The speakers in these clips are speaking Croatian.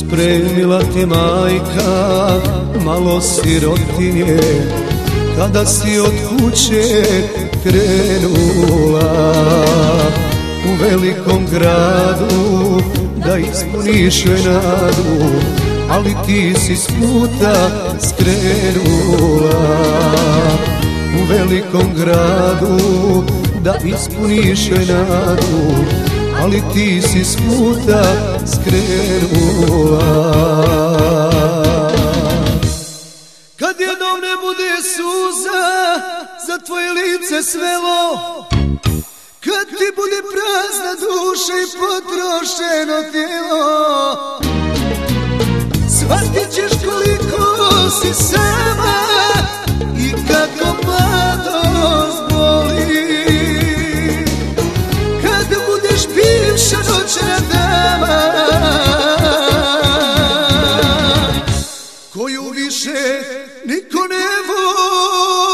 spremila ti majka malo sirotinje, kada si od kuće krenula u velikom gradu da ispuniš joj nadu, ali ti si s puta skrenula u velikom gradu da ispuniš joj nadu, ali ti si s puta skrenula. Kad jednom ne bude suza za tvoje lice svelo, kad ti bude prazna duša i potrošeno tijelo, shvatit ćeš koliko si sama i kako mladost boli. Kad budeš bivša noćna dama, koju više niko ne voli.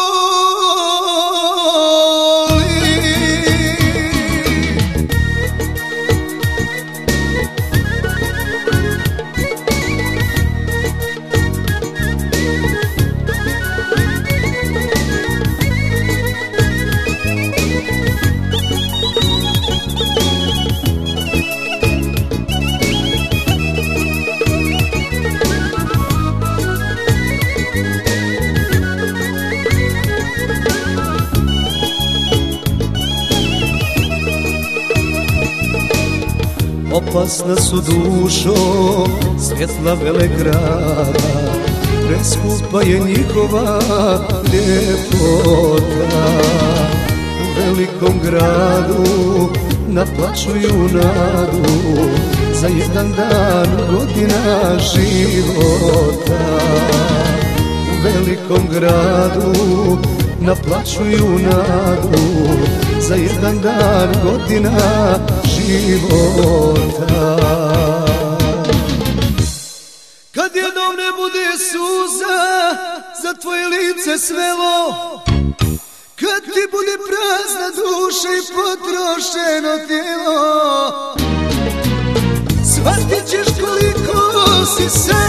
Opasna su dušo svjetla velegrada, preskupa je njihova ljepota. U velikom gradu naplaćuju nadu za jedan dan godina života. U velikom gradu naplaćuju nadu za jedan dan godina života. Kad jednom ne bude suza za tvoje lice svelo, kad ti bude prazna duša i potrošeno tijelo, shvatit ćeš koliko si sam